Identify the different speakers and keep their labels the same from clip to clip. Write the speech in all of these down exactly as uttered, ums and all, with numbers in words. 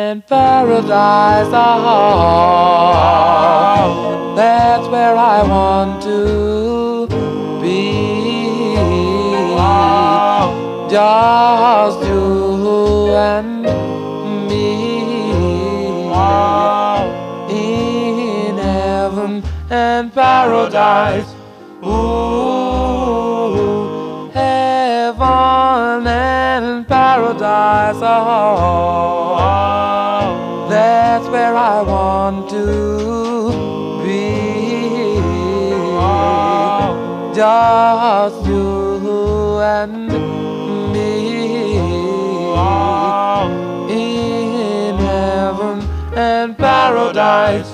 Speaker 1: and paradise. Oh, that's where I want to be. Just you and me in heaven and paradise. Ooh, heaven and paradise. Oh, that's where I want to be. Just you and me in heaven and paradise.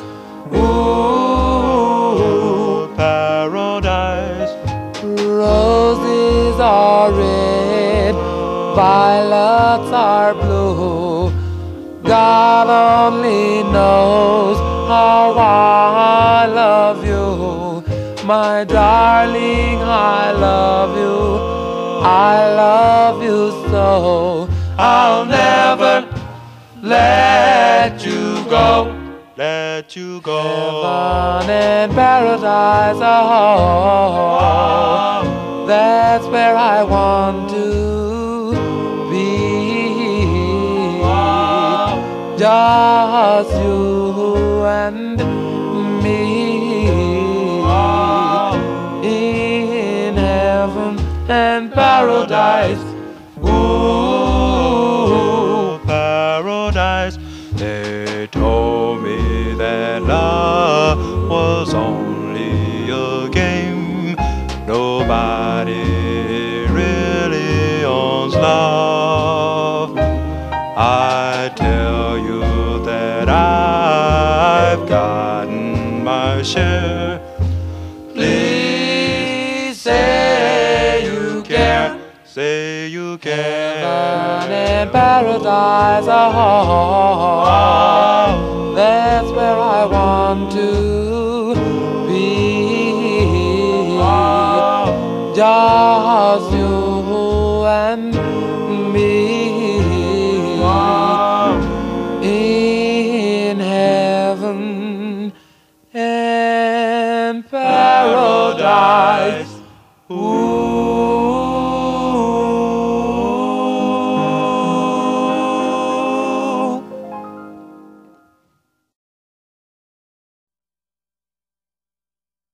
Speaker 2: Ooh, paradise.
Speaker 1: Roses are red, violets are blue. God only knows how I love you, my darling. I love you, I love you so. I'll never let you go.
Speaker 2: Let you go.
Speaker 1: Heaven and paradise. Oh, that's where I want to be. Just you and me in heaven and paradise.
Speaker 2: Ooh, paradise. They told me that love was only a game. Nobody really owns love. I tell you that I've gotten my share.
Speaker 1: Please say you care.
Speaker 2: Say you
Speaker 1: Heaven
Speaker 2: can.
Speaker 1: and paradise. Oh, that's where I want to be. Just you and me in heaven and paradise.